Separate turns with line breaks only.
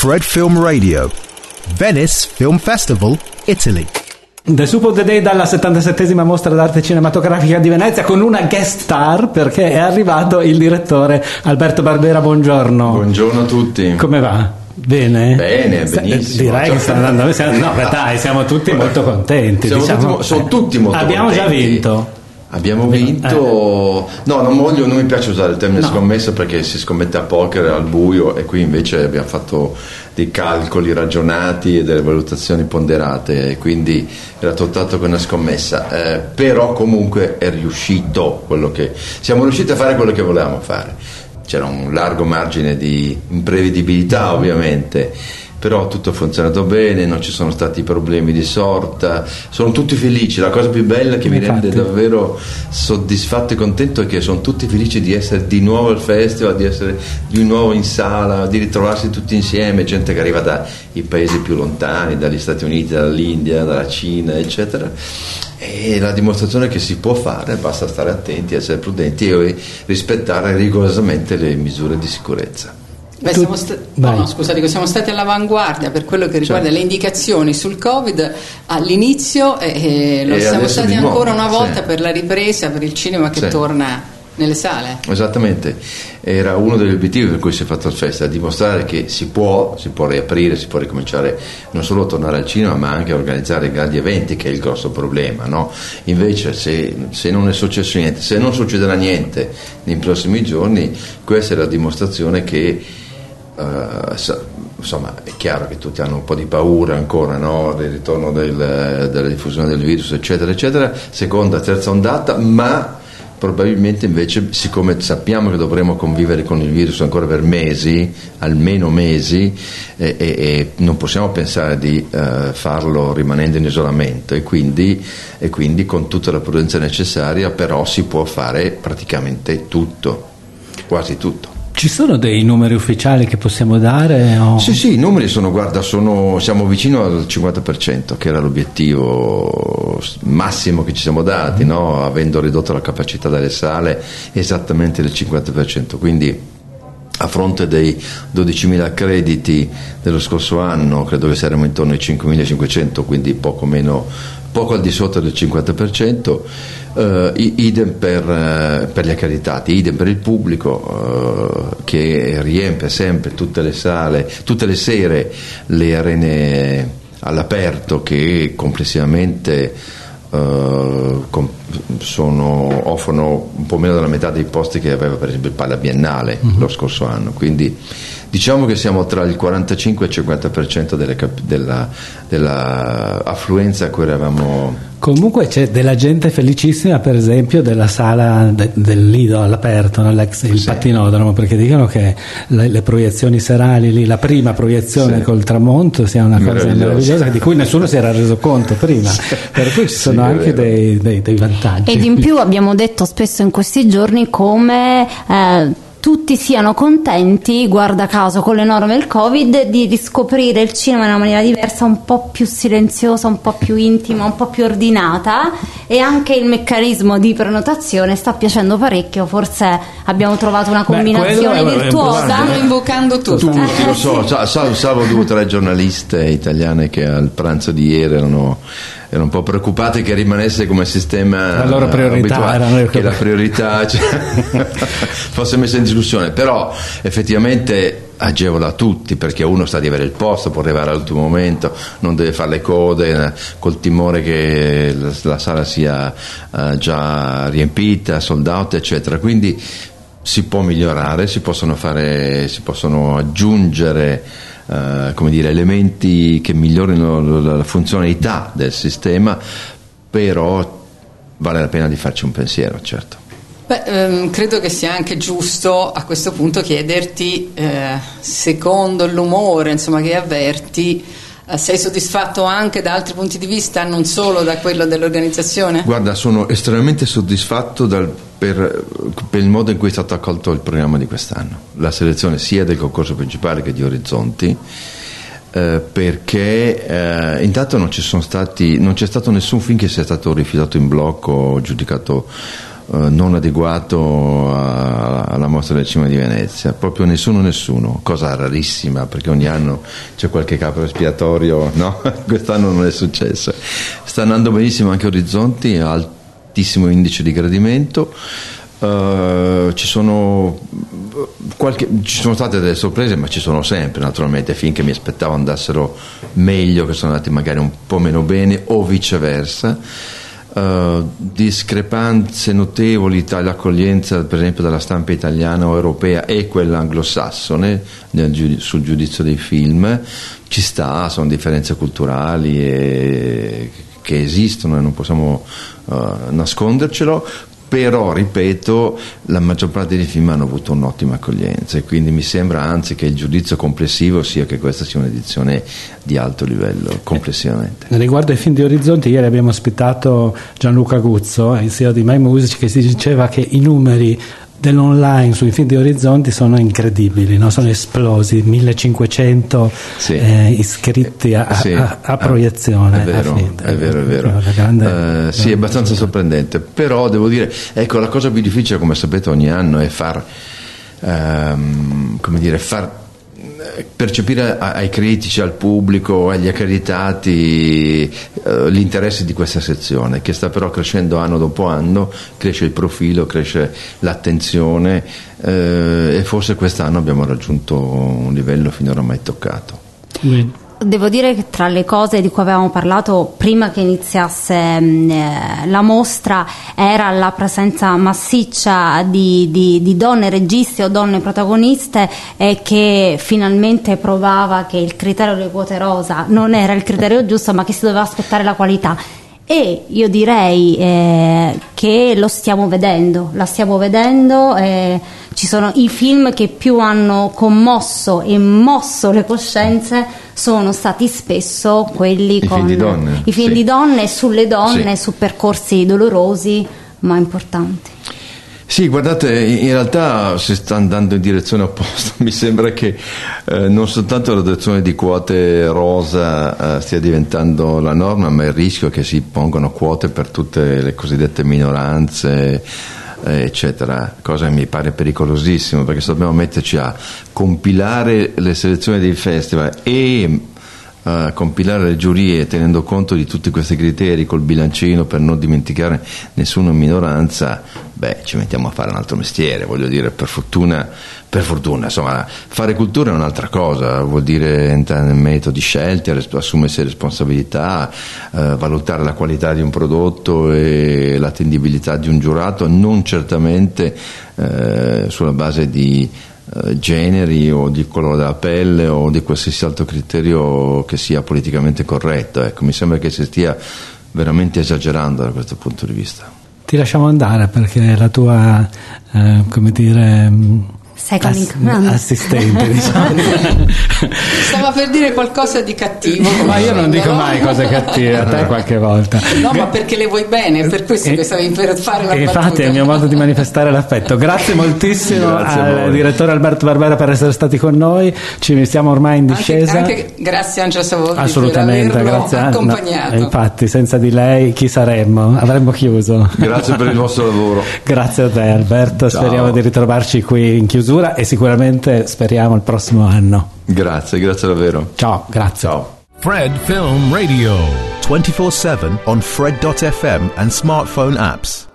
Fred Film Radio, Venice Film Festival, Italy.
The Soup of the Day dalla 77esima mostra d'arte cinematografica di Venezia, con una guest star, perché è arrivato il direttore Alberto Barbera. Buongiorno.
Buongiorno a tutti.
Come va? Bene?
Bene, benissimo.
Direi che sta andando. No, dai, siamo tutti molto contenti.
Sono tutti molto
abbiamo
contenti.
Già vinto.
Abbiamo vinto. No, non mi piace usare il termine scommessa, perché si scommette a poker al buio, e qui invece abbiamo fatto dei calcoli ragionati e delle valutazioni ponderate, e quindi era tutt'altro che una scommessa, però comunque è riuscito siamo riusciti a fare quello che volevamo fare. C'era un largo margine di imprevedibilità, ovviamente, però tutto ha funzionato bene, non ci sono stati problemi di sorta, sono tutti felici. La cosa più bella che mi rende davvero soddisfatto e contento è che sono tutti felici di essere di nuovo al festival, di essere di nuovo in sala, di ritrovarsi tutti insieme, gente che arriva dai paesi più lontani, dagli Stati Uniti, dall'India, dalla Cina, eccetera. E la dimostrazione che si può fare, basta stare attenti, essere prudenti e rispettare rigorosamente le misure di sicurezza.
Siamo stati all'avanguardia per quello che riguarda le indicazioni sul Covid all'inizio, e lo siamo stati ancora una volta per la ripresa, per il cinema che torna nelle sale. Esattamente,
era uno degli obiettivi per cui si è fatto il festival, dimostrare che si può riaprire, si può ricominciare non solo a tornare al cinema, ma anche a organizzare grandi eventi, che è il grosso problema, no? Invece se non è successo niente, se non succederà niente nei prossimi giorni, questa è la dimostrazione che insomma, è chiaro che tutti hanno un po' di paura ancora, no? Del ritorno della diffusione del virus, eccetera eccetera, seconda, terza ondata, ma probabilmente invece, siccome sappiamo che dovremo convivere con il virus ancora per mesi, almeno mesi, e non possiamo pensare di farlo rimanendo in isolamento, e quindi con tutta la prudenza necessaria, però si può fare praticamente tutto, quasi tutto.
Ci sono dei numeri ufficiali che possiamo dare?
Sì, i numeri siamo vicino al 50%, che era l'obiettivo massimo che ci siamo dati, no? Avendo ridotto la capacità delle sale esattamente del 50%, quindi a fronte dei 12.000 crediti dello scorso anno, credo che saremo intorno ai 5.500, quindi poco al di sotto del 50%. Idem per gli accreditati, idem per il pubblico, che riempie sempre tutte le sale, tutte le sere, le arene all'aperto, che complessivamente offrono un po' meno della metà dei posti che aveva per esempio il Palla Biennale lo scorso anno, quindi diciamo che siamo tra il 45 e il 50% della affluenza a cui eravamo.
Comunque c'è della gente felicissima, per esempio, della sala del Lido all'aperto, il Pattinodromo, perché dicono che le proiezioni serali lì, la prima proiezione col tramonto, sia una cosa meravigliosa, di cui nessuno si era reso conto prima, per cui ci sono anche dei vantaggi.
Ed in più abbiamo detto spesso in questi giorni come tutti siano contenti, guarda caso con le norme del Covid, di riscoprire il cinema in una maniera diversa, un po' più silenziosa, un po' più intima, un po' più ordinata, e anche il meccanismo di prenotazione sta piacendo parecchio. Forse abbiamo trovato una combinazione virtuosa.
Stanno invocando tutti,
lo so, salvo 2 o 3 giornaliste italiane che al pranzo di ieri erano un po' preoccupati che rimanesse come sistema
la loro priorità,
che la priorità fosse messa in discussione, però effettivamente agevola tutti, perché uno sa di avere il posto, può arrivare all'ultimo momento, non deve fare le code col timore che la sala sia già riempita, sold out, eccetera. Quindi si può migliorare, si possono aggiungere elementi che migliorino la funzionalità del sistema, però vale la pena di farci un pensiero, certo.
Credo che sia anche giusto a questo punto chiederti, secondo l'umore che avverti, sei soddisfatto anche da altri punti di vista, non solo da quello dell'organizzazione?
Guarda, sono estremamente soddisfatto per il modo in cui è stato accolto il programma di quest'anno, la selezione sia del concorso principale che di Orizzonti, perché intanto non c'è stato nessun film che sia stato rifiutato in blocco o giudicato non adeguato alla Mostra del Cinema di Venezia, proprio nessuno, cosa rarissima perché ogni anno c'è qualche capro espiatorio, no? Quest'anno non è successo. Sta andando benissimo anche Orizzonti, altissimo indice di gradimento. Ci sono state delle sorprese, ma ci sono sempre, naturalmente, film che mi aspettavo andassero meglio, che sono andati magari un po' meno bene, o viceversa. Discrepanze notevoli tra l'accoglienza, per esempio, della stampa italiana o europea e quella anglosassone sul giudizio dei film. Ci sta, sono differenze culturali che esistono e non possiamo nascondercelo. Però, ripeto, la maggior parte dei film hanno avuto un'ottima accoglienza e quindi mi sembra anzi che il giudizio complessivo sia che questa sia un'edizione di alto livello complessivamente.
Riguardo ai film di Orizzonti, ieri abbiamo ospitato Gianluca Guzzo, il CEO di My Music, che si diceva che i numeri dell'online sui film di Orizzonti sono incredibili, no? Sono esplosi, 1500 iscritti a proiezione.
È vero. Sì, è abbastanza sorprendente, però devo dire, ecco, la cosa più difficile, come sapete, ogni anno è far percepire ai critici, al pubblico, agli accreditati l'interesse di questa sezione, che sta però crescendo anno dopo anno, cresce il profilo, cresce l'attenzione e forse quest'anno abbiamo raggiunto un livello finora mai toccato.
Devo dire che tra le cose di cui avevamo parlato prima che iniziasse la mostra era la presenza massiccia di donne registi o donne protagoniste, che finalmente provava che il criterio delle quote rosa non era il criterio giusto, ma che si doveva aspettare la qualità. E io direi che la stiamo vedendo. Ci sono i film che più hanno commosso e mosso le coscienze, sono stati spesso quelli con i film di donne, sulle donne, su percorsi dolorosi ma importanti.
Sì, guardate, in realtà si sta andando in direzione opposta. Mi sembra che non soltanto l'adozione di quote rosa stia diventando la norma, ma il rischio che si pongano quote per tutte le cosiddette minoranze, eccetera, cosa che mi pare pericolosissimo, perché se dobbiamo metterci a compilare le selezioni dei festival e compilare le giurie tenendo conto di tutti questi criteri col bilancino per non dimenticare nessuna minoranza, ci mettiamo a fare un altro mestiere, voglio dire, per fortuna, insomma, fare cultura è un'altra cosa, vuol dire entrare nel merito di scelte, assumersi responsabilità, valutare la qualità di un prodotto e l'attendibilità di un giurato, non certamente sulla base di generi o di colore della pelle o di qualsiasi altro criterio che sia politicamente corretto. Ecco, mi sembra che si stia veramente esagerando da questo punto di vista.
Ti lasciamo andare perché la tua assistente, diciamo.
Stava per dire qualcosa di cattivo,
ma io non dico mai cose cattive, a te qualche volta.
No, ma perché le vuoi bene, per questo che stavi per fare la battuta.
Infatti è il mio modo di manifestare l'affetto. Grazie moltissimo al direttore Alberto Barbera per essere stati con noi, ci stiamo ormai in discesa.
Anche grazie Angela Savoldi
assolutamente,
per averlo
grazie
accompagnato.
Infatti senza di lei chi saremmo? Avremmo chiuso.
Grazie per il vostro lavoro.
Grazie a te Alberto. Ciao. Speriamo di ritrovarci qui in chiusura e sicuramente speriamo il prossimo anno.
Grazie davvero.
Ciao, grazie.
Ciao.
Fred Film Radio 24/7 on Fred.fm and smartphone apps.